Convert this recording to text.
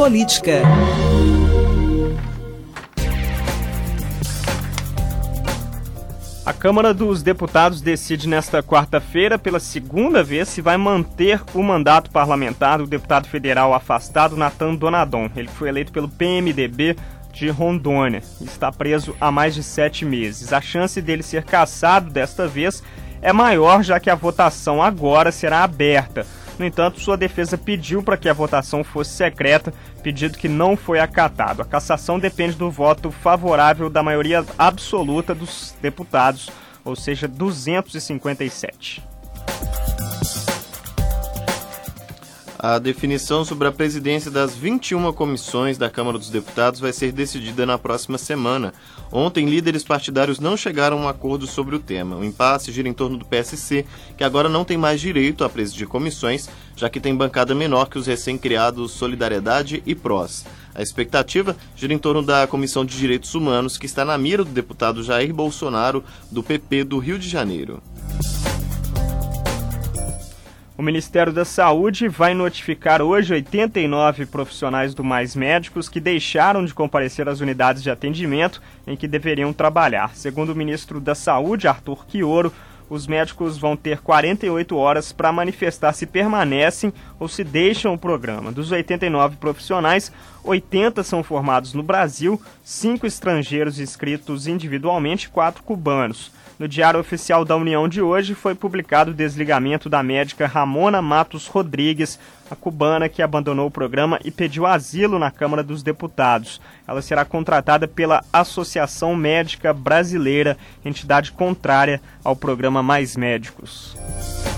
Política. A Câmara dos Deputados decide nesta quarta-feira, pela segunda vez, se vai manter o mandato parlamentar do deputado federal afastado Nathan Donadon. Ele foi eleito pelo PMDB de Rondônia e está preso há mais de 7 meses. A chance dele ser cassado desta vez é maior, já que a votação agora será aberta. No entanto, sua defesa pediu para que a votação fosse secreta, pedido que não foi acatado. A cassação depende do voto favorável da maioria absoluta dos deputados, ou seja, 257. A definição sobre a presidência das 21 comissões da Câmara dos Deputados vai ser decidida na próxima semana. Ontem, líderes partidários não chegaram a um acordo sobre o tema. O impasse gira em torno do PSC, que agora não tem mais direito a presidir comissões, já que tem bancada menor que os recém-criados Solidariedade e PROS. A expectativa gira em torno da Comissão de Direitos Humanos, que está na mira do deputado Jair Bolsonaro, do PP do Rio de Janeiro. O Ministério da Saúde vai notificar hoje 89 profissionais do Mais Médicos que deixaram de comparecer às unidades de atendimento em que deveriam trabalhar. Segundo o ministro da Saúde, Arthur Quioro, os médicos vão ter 48 horas para manifestar se permanecem ou se deixam o programa. Dos 89 profissionais, 80 são formados no Brasil, 5 estrangeiros inscritos individualmente e 4 cubanos. No Diário Oficial da União de hoje foi publicado o desligamento da médica Ramona Matos Rodrigues, a cubana que abandonou o programa e pediu asilo na Câmara dos Deputados. Ela será contratada pela Associação Médica Brasileira, entidade contrária ao programa Mais Médicos.